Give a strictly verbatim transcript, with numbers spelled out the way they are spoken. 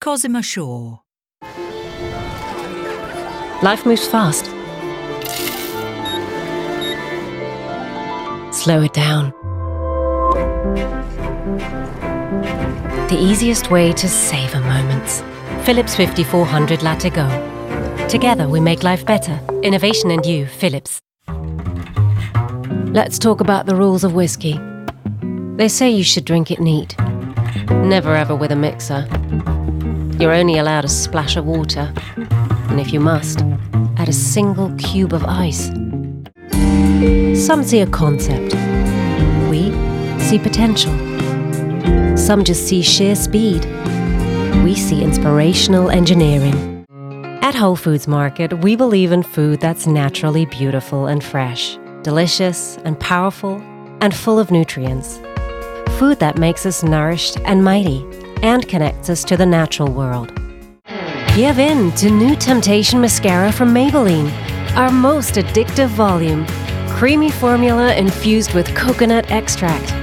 Cosima Shaw. Life moves fast. Slow it down. The easiest way to savor moments. Philips fifty-four hundred Latigo. Together we make life better. Innovation and you, Philips. Let's talk about the rules of whiskey. They say you should drink it neat. Never ever with a mixer. You're only allowed a splash of water. And if you must, add a single cube of ice. Some see a concept. We see potential. Some just see sheer speed. We see inspirational engineering. At Whole Foods Market, we believe in food that's naturally beautiful and fresh, delicious and powerful and full of nutrients. Food that makes us nourished and mighty and connects us to the natural world. Give in to new Temptation Mascara from Maybelline, our most addictive volume. Creamy formula infused with coconut extract.